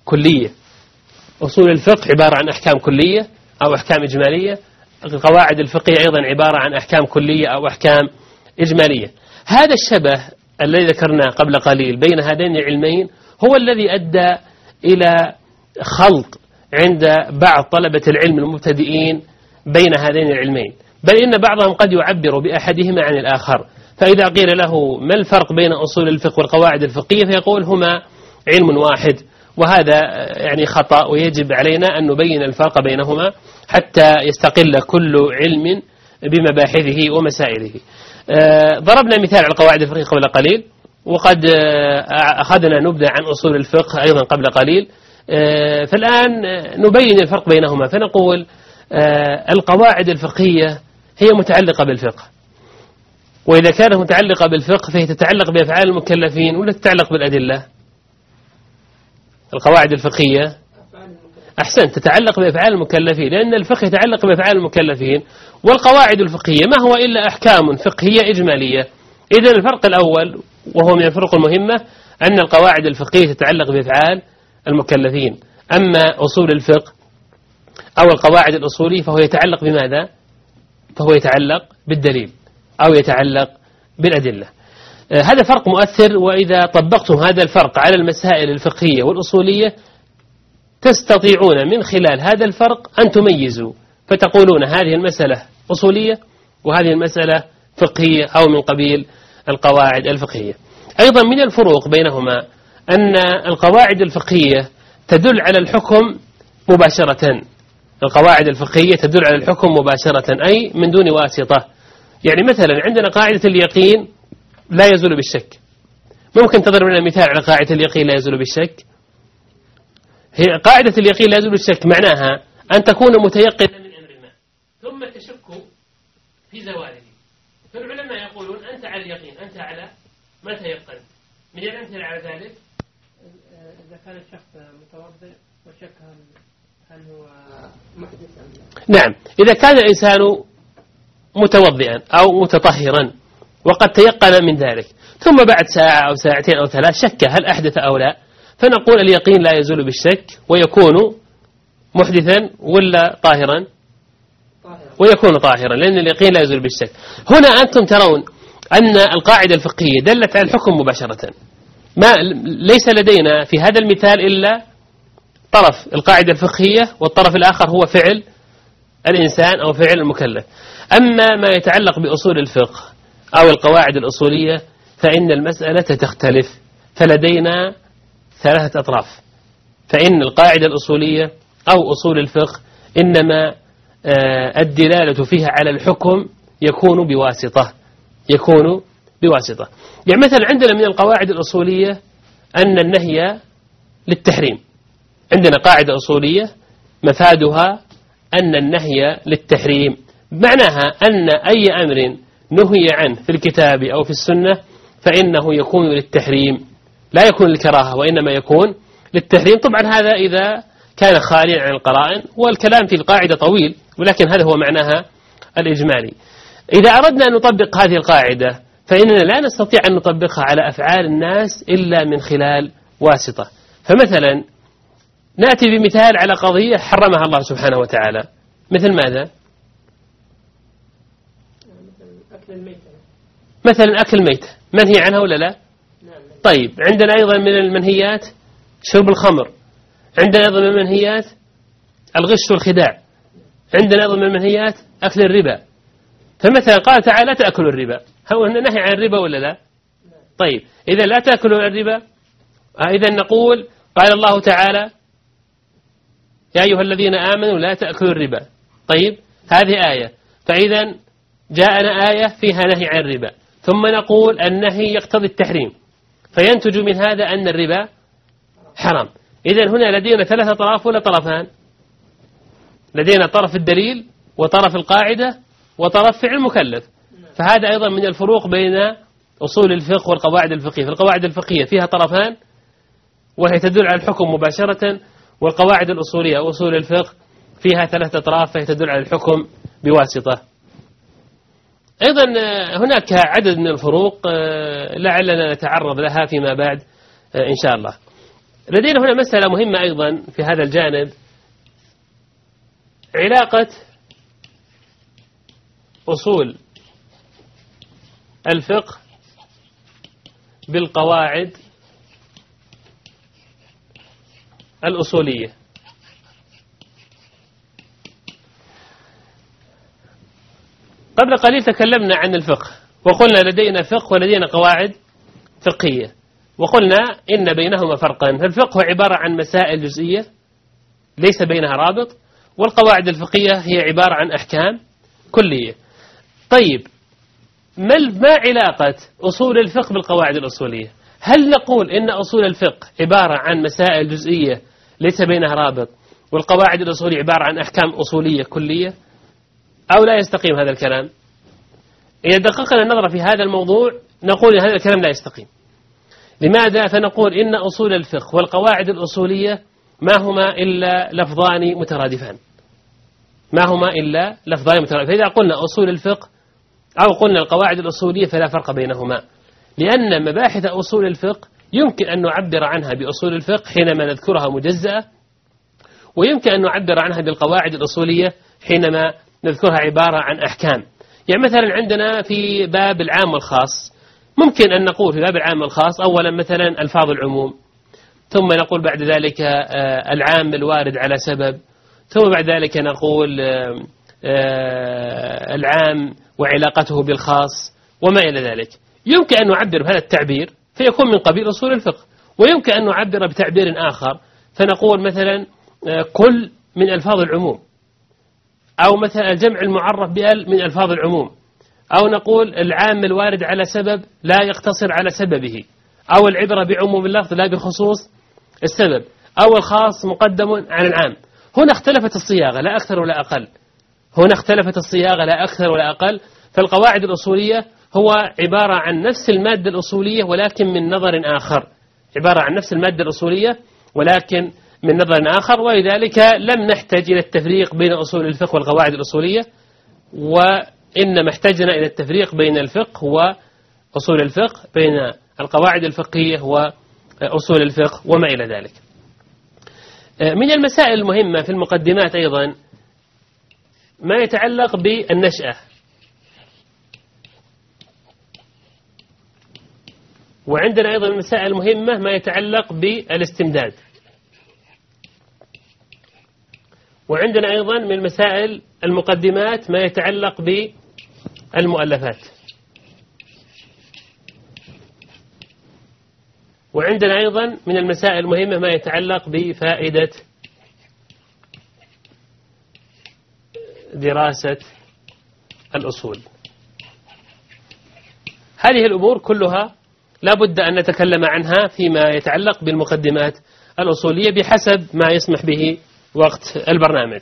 كلية. أصول الفقه عبارة عن أحكام كلية أو أحكام إجمالية، القواعد الفقهية أيضا عبارة عن أحكام كلية أو أحكام إجمالية. هذا الشبه الذي ذكرناه قبل قليل بين هذين العلمين هو الذي أدى إلى خلط عند بعض طلبة العلم المبتدئين بين هذين العلمين، بل إن بعضهم قد يعبر بأحدهما عن الآخر، فإذا قيل له ما الفرق بين أصول الفقه والقواعد الفقهية فيقول هما علم واحد، وهذا يعني خطأ، ويجب علينا أن نبين الفرق بينهما حتى يستقل كل علم بمباحثه ومسائله. ضربنا مثال على القواعد الفقهية قبل قليل، وقد أخذنا نبذة عن أصول الفقه أيضا قبل قليل، فالآن نبين الفرق بينهما فنقول القواعد الفقهية هي متعلقة بالفقه، وإذا كانت متعلقة بالفقه فهي تتعلق بأفعال المكلفين ولا تتعلق بالأدلة؟ القواعد الفقهية أحسن تتعلق بأفعال المكلفين، لأن الفقه يتعلق بأفعال المكلفين، والقواعد الفقهية ما هو إلا أحكام فقهية إجمالية. إذن الفرق الأول وهو من الفروق المهمة أن القواعد الفقهية تتعلق بأفعال المكلفين، أما أصول الفقه أو القواعد الأصولية فهو يتعلق بماذا؟ فهو يتعلق بالدليل أو يتعلق بالأدلة. هذا فرق مؤثر، وإذا طبقتم هذا الفرق على المسائل الفقهية والأصولية تستطيعون من خلال هذا الفرق أن تميزوا، فتقولون هذه المسألة أصولية وهذه المسألة فقهية أو من قبيل القواعد الفقهية. أيضا من الفروق بينهما أن القواعد الفقهية تدل على الحكم مباشرة، القواعد الفقهية تدل على الحكم مباشرة أي من دون واسطة. يعني مثلا عندنا قاعدة اليقين لا يزول بالشك، ممكن تضرب لنا مثال على قاعدة اليقين لا يزول بالشك؟ هي قاعدة اليقين لا يزول بالشك معناها أن تكون متيقنا من أمر ما ثم تشك في زواله، فالعلماء يقولون أنت على اليقين، أنت على ما تيقن. من الأمثلة على ذلك إذا كان الشخص متوضئ وشك هل هو محدث أم لا. نعم، إذا كان الإنسان متوضئا أو متطهرا وقد تيقن من ذلك، ثم بعد ساعة أو ساعتين أو ثلاث شك هل أحدث أو لا، فنقول اليقين لا يزول بالشك ويكون محدثا ولا طاهرا؟ ويكون طاهرا، لأن اليقين لا يزول بالشك. هنا أنتم ترون أن القاعدة الفقهية دلت على الحكم مباشرة، ما ليس لدينا في هذا المثال إلا طرف القاعدة الفقهية والطرف الآخر هو فعل الإنسان أو فعل المكلف. أما ما يتعلق بأصول الفقه أو القواعد الأصولية فإن المسألة تختلف، فلدينا ثلاثة أطراف، فإن القاعدة الأصولية أو أصول الفقه إنما الدلالة فيها على الحكم يكون بواسطة يكون بواسطة يعني مثلا عندنا من القواعد الأصولية أن النهي للتحريم، عندنا قاعدة أصولية مفادها أن النهي للتحريم، معناها أن أي أمر نهي عنه في الكتاب أو في السنة فإنه يكون للتحريم، لا يكون للكراهة وإنما يكون للتحريم. طبعا هذا إذا كان خاليا عن القرائن، والكلام في القاعدة طويل، ولكن هذا هو معناها الإجمالي. إذا أردنا أن نطبق هذه القاعدة فإننا لا نستطيع أن نطبقها على أفعال الناس إلا من خلال واسطة. فمثلا نأتي بمثال على قضية حرمها الله سبحانه وتعالى، مثل ماذا؟ مثلا أكل الميتة منهي عنها ولا لا؟ طيب عندنا أيضا من المنهيات شرب الخمر، عندنا أيضا من المنهيات الغش والخداع، عندنا أيضا من المنهيات أكل الربا. فمثلا قال تعالى لا تأكلوا الربا، هو نهي عن الربا ولا لا؟ طيب إذا لا تأكلوا الربا، إذا نقول قال الله تعالى يا أيها الذين آمنوا لا تأكلوا الربا. طيب هذه آية، فإذا جاءنا آية فيها نهي عن الربا، ثم نقول النهي يقتضي التحريم، فينتج من هذا أن الربا حرام. إذن هنا لدينا ثلاثة طرف ولا طرفان؟ لدينا طرف الدليل وطرف القاعدة وطرف فعل المكلف. فهذا أيضا من الفروق بين أصول الفقه والقواعد الفقهية. في القواعد الفقهية فيها طرفان وهي تدل على الحكم مباشرة، والقواعد الأصولية أو أصول الفقه فيها ثلاثة أطراف فهي تدل على الحكم بواسطة. أيضا هناك عدد من الفروق لعلنا نتعرض لها فيما بعد إن شاء الله. لدينا هنا مسألة مهمة أيضا في هذا الجانب، علاقة أصول الفقه بالقواعد الأصولية. قبل قليل تكلمنا عن الفقه وقلنا لدينا فقه ولدينا قواعد فقهية، وقلنا إن بينهما فرقا. الفقه عبارة عن مسائل جزئية ليس بينها رابط، والقواعد الفقهية هي عبارة عن أحكام كلية. طيب، ما علاقة أصول الفقه بالقواعد الأصولية؟ هل نقول إن أصول الفقه عبارة عن مسائل جزئية ليس بينها رابط، والقواعد الأصولية عبارة عن أحكام أصولية كلية، أو لا يستقيم هذا الكلام؟ إذا دققنا النظر في هذا الموضوع نقول إن هذا الكلام لا يستقيم. لماذا؟ فنقول إن أصول الفقه والقواعد الأصولية ما هما إلا لفظان مترادفان، ما هما إلا لفظان مترادفان. فإذا قلنا أصول الفقه أو قلنا القواعد الأصولية فلا فرق بينهما، لأن مباحث أصول الفقه يمكن أن نعبر عنها بأصول الفقه حينما نذكرها مجزأة، ويمكن أن نعبر عنها بالقواعد الأصولية حينما نذكرها عبارة عن أحكام. يعني مثلا عندنا في باب العام والخاص ممكن أن نقول في باب العام والخاص أولا مثلا ألفاظ العموم، ثم نقول بعد ذلك العام الوارد على سبب، ثم بعد ذلك نقول العام وعلاقته بالخاص وما إلى ذلك. يمكن أن نعبر بهذا التعبير فيكون من قبيل أصول الفقه، ويمكن أن نعبر بتعبير آخر فنقول مثلا كل من ألفاظ العموم، أو مثلا الجمع المعرف بأل من ألفاظ العموم، أو نقول العام الوارد على سبب لا يقتصر على سببه، أو العبرة بعموم اللفظ لا بخصوص السبب، أو الخاص مقدم على العام. هنا اختلفت الصياغة لا أكثر ولا أقل، هنا اختلفت الصياغة لا أكثر ولا أقل. فالقواعد الأصولية هو عبارة عن نفس المادة الأصولية ولكن من نظر آخر، عبارة عن نفس المادة الأصولية ولكن من نظر آخر، ولذلك لم نحتاج إلى التفريق بين أصول الفقه والقواعد الأصولية، وإنما احتجنا إلى التفريق بين الفقه وأصول الفقه، بين القواعد الفقهية وأصول الفقه وما إلى ذلك. من المسائل المهمة في المقدمات أيضا ما يتعلق بالنشأة، وعندنا أيضا مسائل مهمة ما يتعلق بالاستمداد، وعندنا أيضا من مسائل المقدمات ما يتعلق بالمؤلفات، وعندنا أيضا من المسائل المهمة ما يتعلق بفائدة دراسة الأصول. هذه الأمور كلها لا بد أن نتكلم عنها فيما يتعلق بالمقدمات الأصولية بحسب ما يسمح به وقت البرنامج.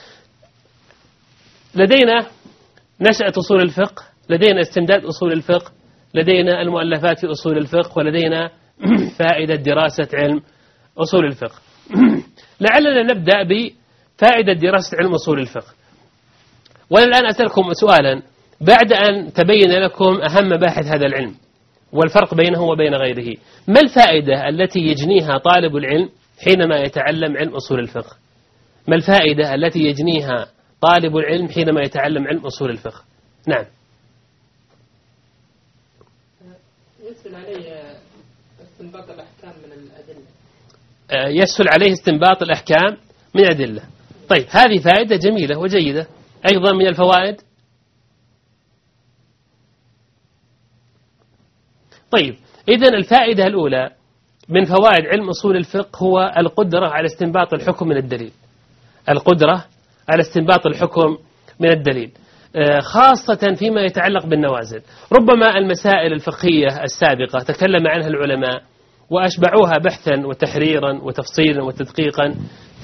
لدينا نشأة أصول الفقه، لدينا استمداد أصول الفقه، لدينا المؤلفات في أصول الفقه، ولدينا فائدة دراسة علم أصول الفقه. لعلنا نبدأ بفائدة دراسة علم أصول الفقه. وأنا الآن أسألكم سؤالا بعد أن تبين لكم أهم مباحث هذا العلم والفرق بينه وبين غيره، ما الفائدة التي يجنيها طالب العلم حينما يتعلم علم أصول الفقه؟ ما الفائدة التي يجنيها طالب العلم حينما يتعلم علم أصول الفقه؟ نعم. يسهل عليه استنباط الأحكام من الأدلة. يسهل عليه استنباط الأحكام من أدلة. طيب، هذه فائدة جميلة وجيدة. أيضا من الفوائد، طيب إذن الفائدة الأولى من فوائد علم أصول الفقه هو القدرة على استنباط الحكم من الدليل، القدرة على استنباط الحكم من الدليل، خاصة فيما يتعلق بالنوازل. ربما المسائل الفقهية السابقة تكلم عنها العلماء وأشبعوها بحثا وتحريرا وتفصيلا وتدقيقا،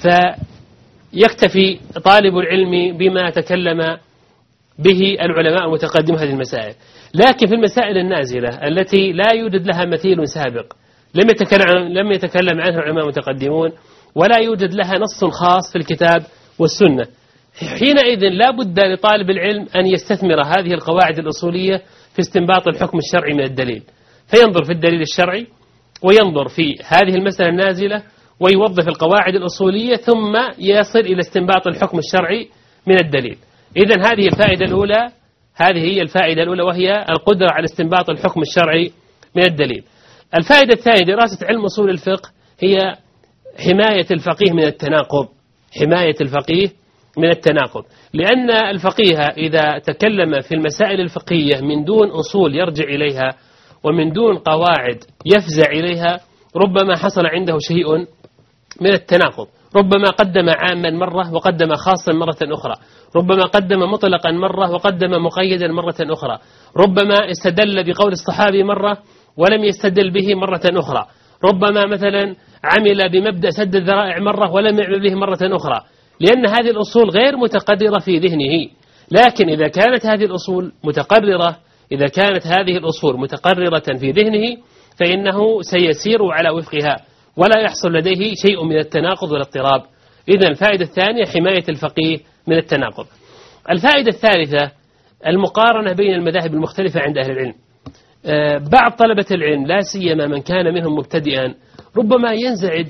فيكتفي طالب العلم بما تكلم به العلماء المتقدمون هذه المسائل. لكن في المسائل النازلة التي لا يوجد لها مثيل سابق لم يتكلم لم يتكلم عنها العلماء المتقدمون، ولا يوجد لها نص خاص في الكتاب والسنة، حينئذ لا بد لطالب العلم أن يستثمر هذه القواعد الأصولية في استنباط الحكم الشرعي من الدليل، فينظر في الدليل الشرعي وينظر في هذه المسألة النازلة ويوظف القواعد الأصولية ثم يصل إلى استنباط الحكم الشرعي من الدليل. إذن هذه الفائدة الأولى، هذه هي الفائدة الأولى وهي القدرة على استنباط الحكم الشرعي من الدليل. الفائدة الثانية دراسة علم أصول الفقه هي حماية الفقيه من التناقض، حماية الفقيه من التناقض، لأن الفقيه إذا تكلم في المسائل الفقهية من دون أصول يرجع إليها ومن دون قواعد يفزع إليها ربما حصل عنده شيء من التناقض، ربما قدم عاما مرة وقدم خاصا مرة أخرى، ربما قدم مطلقا مرة وقدم مقيدا مرة أخرى، ربما استدل بقول الصحابي مرة ولم يستدل به مرة أخرى، ربما مثلا عمل بمبدأ سد الذرائع مرة ولم يعمل به مرة أخرى، لأن هذه الأصول غير متقررة في ذهنه. لكن إذا كانت هذه الأصول متقررة إذا كانت هذه الأصول متقررة في ذهنه فإنه سيسير على وفقها ولا يحصل لديه شيء من التناقض والاضطراب. إذن الفائدة الثانية حماية الفقيه من التناقض. الفائدة الثالثة المقارنة بين المذاهب المختلفة عند أهل العلم. بعض طلبة العلم لا سيما من كان منهم مبتدئا ربما ينزعج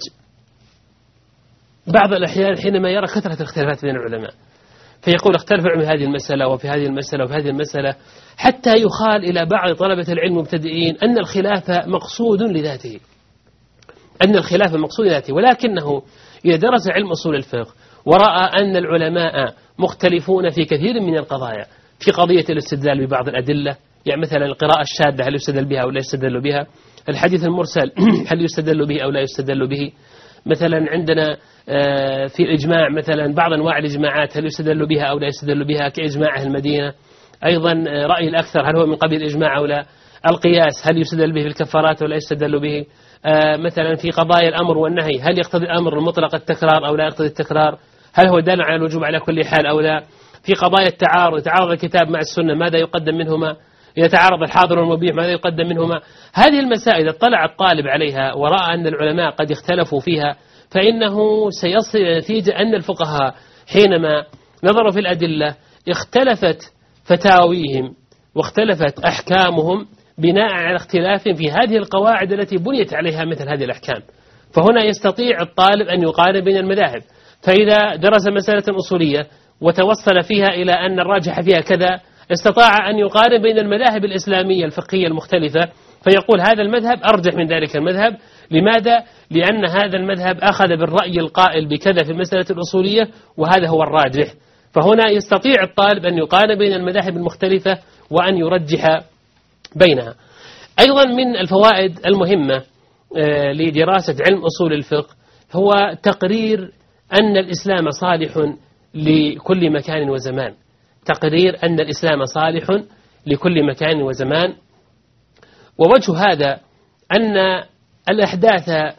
بعض الأحيان حينما يرى كثرة الاختلافات بين العلماء، فيقول اختلف في هذه المسألة وفي هذه المسألة وفي هذه المسألة، حتى يخال إلى بعض طلبة العلم المبتدئين أن الخلاف مقصود لذاته، أن الخلاف مقصود لذاته، ولكنه إذا درس علم أصول الفقه ورأى أن العلماء مختلفون في كثير من القضايا، في قضية الاستدلال ببعض الأدلة، يعني مثلا القراءة الشاذة هل يستدل بها أو لا يستدل بها، الحديث المرسل هل يستدل به أو لا يستدل به، مثلا عندنا في الإجماع مثلا بعض أنواع الإجماعات هل يستدل بها أو لا يستدل بها كإجماع أهل المدينة، أيضا رأي الأكثر هل هو من قبيل الإجماع أو لا، القياس هل يستدل به في الكفارات ولا يستدل به، مثلا في قضايا الأمر والنهي هل يقتضي الأمر المطلق التكرار أو لا يقتضي التكرار، هل هو دال على الوجوب على كل حال أو لا، في قضايا التعارض يتعارض الكتاب مع السنة ماذا يقدم منهما، يتعارض الحاضر والمبيح ماذا يقدم منهما. هذه المسائل اطلع الطالب عليها ورأى أن العلماء قد اختلفوا فيها فإنه سيصل إلى نتيجة أن الفقهاء حينما نظروا في الأدلة اختلفت فتاويهم واختلفت أحكامهم بناء على اختلاف في هذه القواعد التي بنيت عليها مثل هذه الأحكام. فهنا يستطيع الطالب أن يقارن بين المذاهب، فإذا درس مسألة أصولية وتوصل فيها إلى أن الراجح فيها كذا استطاع أن يقارن بين المذاهب الإسلامية الفقهية المختلفة فيقول هذا المذهب أرجح من ذلك المذهب. لماذا؟ لأن هذا المذهب أخذ بالرأي القائل بكذا في المسألة الأصولية وهذا هو الراجح. فهنا يستطيع الطالب أن يقارن بين المذاهب المختلفة وأن يرجح بينها. أيضا من الفوائد المهمة لدراسة علم أصول الفقه هو تقرير أن الإسلام صالح لكل مكان وزمان، تقرير أن الإسلام صالح لكل مكان وزمان. ووجه هذا أن الأحداث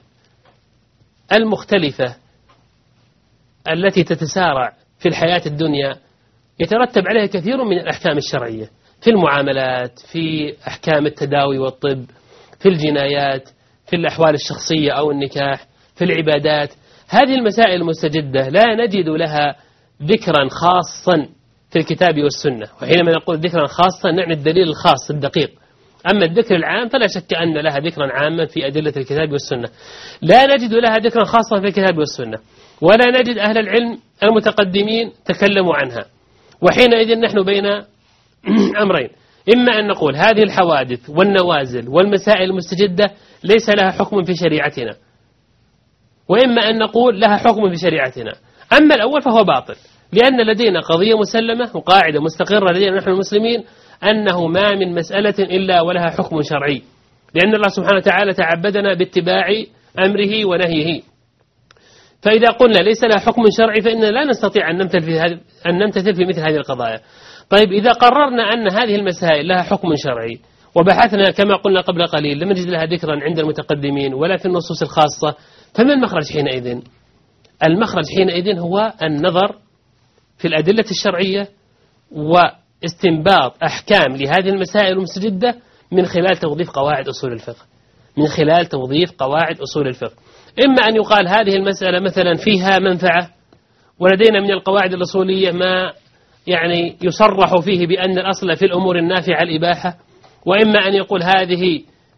المختلفة التي تتسارع في الحياة الدنيا يترتب عليها كثير من الأحكام الشرعية في المعاملات، في أحكام التداوي والطب، في الجنايات، في الأحوال الشخصية أو النكاح، في العبادات. هذه المسائل المستجدة لا نجد لها ذكرا خاصا في الكتاب والسنة، وحينما نقول ذكرا خاصا نعني الدليل الخاص الدقيق. أما الذكر العام فلا شك أن لها ذكرا عاما في أدلة الكتاب والسنة، لا نجد لها ذكرا خاصا في الكتاب والسنة، ولا نجد أهل العلم المتقدمين تكلموا عنها. وحينئذ نحن بين أمرين، إما أن نقول هذه الحوادث والنوازل والمسائل المستجدة ليس لها حكم في شريعتنا، وإما أن نقول لها حكم في شريعتنا. أما الأول فهو باطل، لأن لدينا قضية مسلمة وقاعدة مستقرة لدينا نحن المسلمين أنه ما من مسألة إلا ولها حكم شرعي، لأن الله سبحانه وتعالى تعبدنا باتباع أمره ونهيه. فإذا قلنا ليس لها حكم شرعي فإننا لا نستطيع أن نمتثل في, هذه أن نمتثل في مثل هذه القضايا. طيب إذا قررنا أن هذه المسائل لها حكم شرعي وبحثنا كما قلنا قبل قليل لم نجد لها ذكرا عند المتقدمين ولا في النصوص الخاصة، فما المخرج حينئذ؟ المخرج حينئذ هو النظر في الأدلة الشرعية واستنباط أحكام لهذه المسائل المستجدة من خلال توظيف قواعد أصول الفقه، من خلال توظيف قواعد أصول الفقه. إما أن يقال هذه المسألة مثلا فيها منفعة ولدينا من القواعد الأصولية ما يعني يصرح فيه بأن الأصل في الأمور النافعة الإباحة، وإما أن يقول هذه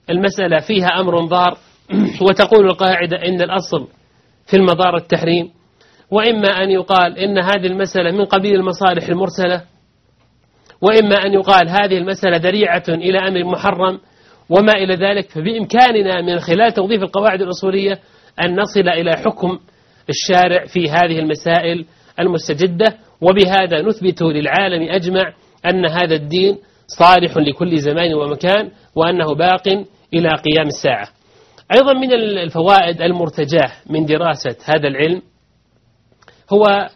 المسألة فيها أمر ضار وتقول القاعدة إن الأصل في المضار التحريم، وإما أن يقال إن هذه المسألة من قبيل المصالح المرسلة، وإما أن يقال هذه المسألة ذريعة إلى أمر محرم وما إلى ذلك. فبإمكاننا من خلال توظيف القواعد الأصولية أن نصل إلى حكم الشارع في هذه المسائل المستجدة، وبهذا نثبت للعالم أجمع أن هذا الدين صالح لكل زمان ومكان، وأنه باق إلى قيام الساعة. أيضا من الفوائد المرتجاة من دراسة هذا العلم هو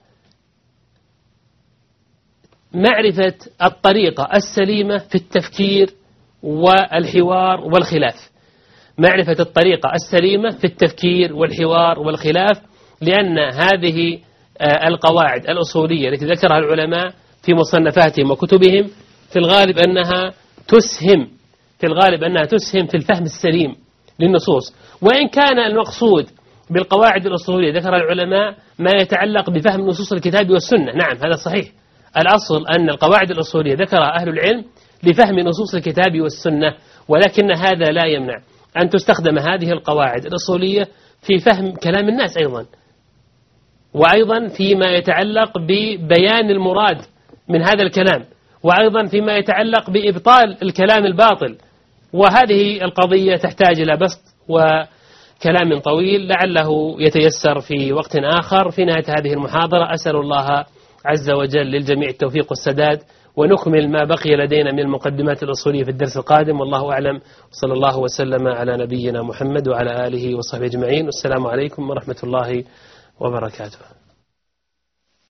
معرفة الطريقة السليمة في التفكير والحوار والخلاف، معرفة الطريقة السليمة في التفكير والحوار والخلاف، لأن هذه القواعد الأصولية التي ذكرها العلماء في مصنفاتهم وكتبهم في الغالب أنها تسهم في الغالب أنها تسهم في الفهم السليم للنصوص. وإن كان المقصود بالقواعد الأصولية ذكر العلماء ما يتعلق بفهم نصوص الكتاب والسنة، نعم هذا صحيح، الأصل أن القواعد الأصولية ذكرها أهل العلم لفهم نصوص الكتاب والسنة، ولكن هذا لا يمنع أن تستخدم هذه القواعد الأصولية في فهم كلام الناس أيضا، وأيضا فيما يتعلق ببيان المراد من هذا الكلام، وأيضا فيما يتعلق بإبطال الكلام الباطل. وهذه القضية تحتاج إلى بسط وكلام طويل لعله يتيسر في وقت آخر. في نهاية هذه المحاضرة أسأل الله عز وجل للجميع التوفيق والسداد، ونكمل ما بقي لدينا من المقدمات الأصولية في الدرس القادم، والله أعلم. صلى الله وسلم على نبينا محمد وعلى آله وصحبه أجمعين، والسلام عليكم ورحمة الله وبركاته.